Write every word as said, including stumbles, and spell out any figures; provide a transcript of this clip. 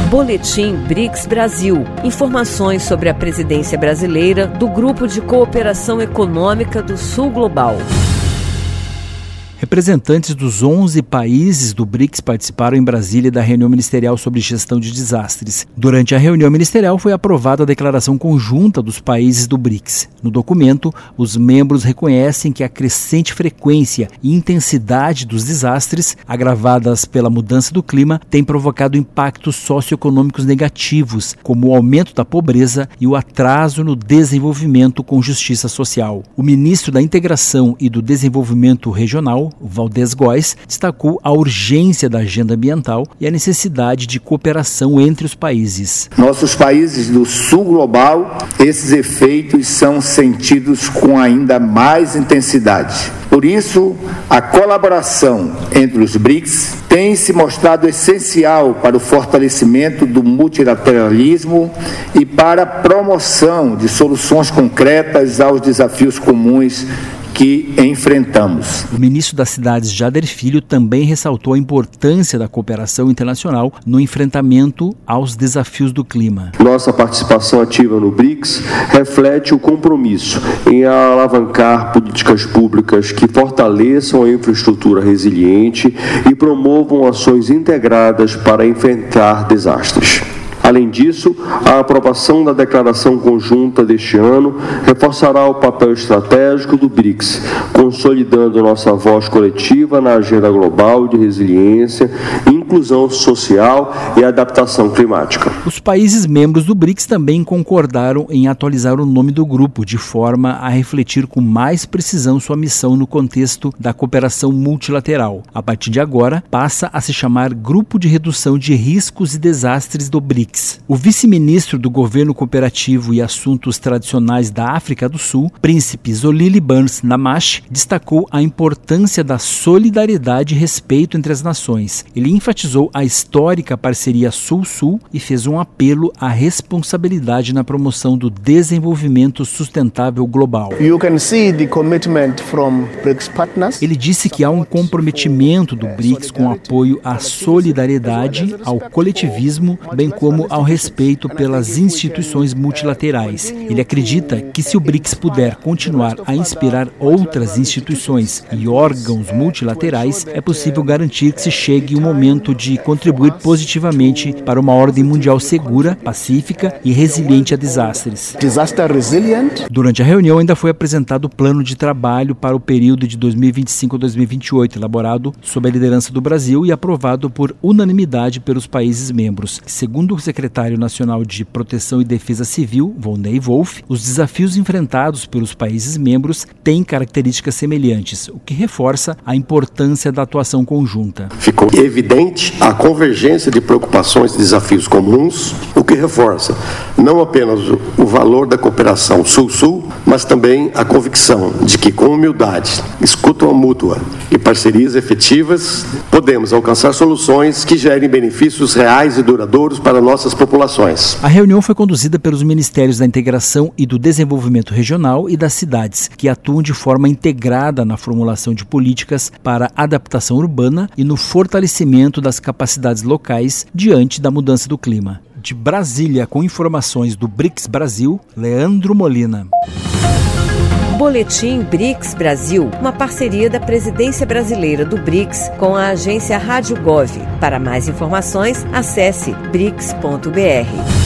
Boletim BRICS Brasil. Informações sobre a presidência brasileira do Grupo de Cooperação Econômica do Sul Global. Representantes dos onze países do BRICS participaram em Brasília da reunião ministerial sobre gestão de desastres. Durante a reunião ministerial foi aprovada a declaração conjunta dos países do BRICS. No documento, os membros reconhecem que a crescente frequência e intensidade dos desastres, agravadas pela mudança do clima, tem provocado impactos socioeconômicos negativos, como o aumento da pobreza e o atraso no desenvolvimento com justiça social. O ministro da Integração e do Desenvolvimento Regional, Valdez Góes, destacou a urgência da agenda ambiental e a necessidade de cooperação entre os países. Nossos países do Sul Global, esses efeitos são sentidos com ainda mais intensidade. Por isso, a colaboração entre os BRICS tem se mostrado essencial para o fortalecimento do multilateralismo e para a promoção de soluções concretas aos desafios comuns que enfrentamos. O ministro das Cidades, Jader Filho, também ressaltou a importância da cooperação internacional no enfrentamento aos desafios do clima. Nossa participação ativa no BRICS reflete o compromisso em alavancar políticas públicas que fortaleçam a infraestrutura resiliente e promovam ações integradas para enfrentar desastres. Além disso, a aprovação da declaração conjunta deste ano reforçará o papel estratégico do BRICS, consolidando nossa voz coletiva na agenda global de resiliência, inclusão social e adaptação climática. Os países membros do BRICS também concordaram em atualizar o nome do grupo, de forma a refletir com mais precisão sua missão no contexto da cooperação multilateral. A partir de agora, passa a se chamar Grupo de Redução de Riscos e Desastres do BRICS. O vice-ministro do Governo Cooperativo e Assuntos Tradicionais da África do Sul, Príncipe Zolili Burns Namash, destacou a importância da solidariedade e respeito entre as nações. Ele enfatizou a histórica parceria Sul-Sul e fez um apelo à responsabilidade na promoção do desenvolvimento sustentável global. You can see the commitment from BRICS partners. Ele disse que há um comprometimento do BRICS com apoio à solidariedade, ao coletivismo, bem como ao respeito pelas instituições multilaterais. Ele acredita que se o BRICS puder continuar a inspirar outras instituições e órgãos multilaterais, é possível garantir que se chegue o momento de contribuir positivamente para uma ordem mundial segura, pacífica e resiliente a desastres. Disaster resilient. Durante a reunião ainda foi apresentado o plano de trabalho para o período de dois mil e vinte e cinco a dois mil e vinte e oito, elaborado sob a liderança do Brasil e aprovado por unanimidade pelos países membros. Segundo o secretário nacional de Proteção e Defesa Civil, Volney Wolff, os desafios enfrentados pelos países membros têm características semelhantes, o que reforça a importância da atuação conjunta. Ficou evidente a convergência de preocupações e desafios comuns, o que reforça não apenas o valor da cooperação Sul-Sul, mas também a convicção de que, com humildade, escuta mútua e parcerias efetivas, podemos alcançar soluções que gerem benefícios reais e duradouros para nossas populações. A reunião foi conduzida pelos Ministérios da Integração e do Desenvolvimento Regional e das cidades, que atuam de forma integrada na formulação de políticas para adaptação urbana e no fortalecimento das capacidades locais diante da mudança do clima. De Brasília, com informações do BRICS Brasil, Leandro Molina. Boletim BRICS Brasil, uma parceria da Presidência Brasileira do BRICS com a agência Rádio Gov. Para mais informações, acesse brics ponto b r.